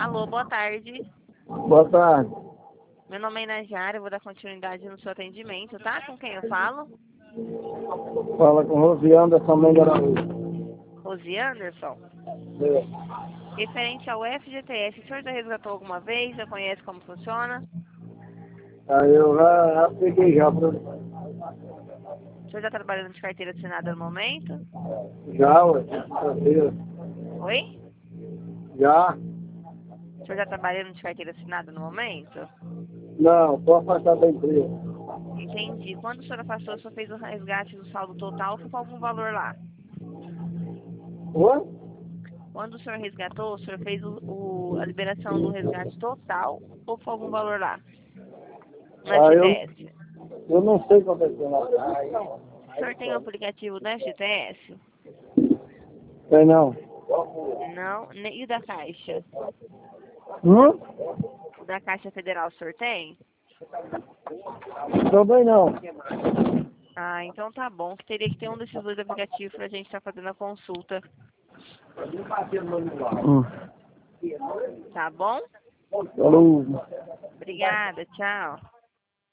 Alô, boa tarde. Boa tarde. Meu nome é Inajara, eu vou dar continuidade no seu atendimento, tá? Com quem eu falo? Fala com Rosi Anderson Mendes Araújo. Rosi Anderson. Referente ao FGTS, o senhor já resgatou alguma vez? Já conhece como funciona? Aí eu já peguei já. O senhor já trabalhando de carteira assinada no momento? Já, ué. Tranquilo. Oi? Já? O senhor já trabalhando de carteira assinada no momento? Não, tô afastado da empresa. Entendi. Quando o senhor afastou, o senhor fez o resgate do saldo total ou ficou algum valor lá? Oi? Quando o senhor resgatou, o senhor fez a liberação do resgate total ou ficou algum valor lá? No FGTS. Eu não sei quanto é que é lá. O senhor tem o aplicativo do FGTS? Tem não. Não. E o da Caixa? Hum? O da Caixa Federal o senhor tem? Também não. Ah, então tá bom. Que teria que ter um desses dois aplicativos pra gente estar fazendo a consulta. Hum. Tá bom? Falou. Obrigada, tchau.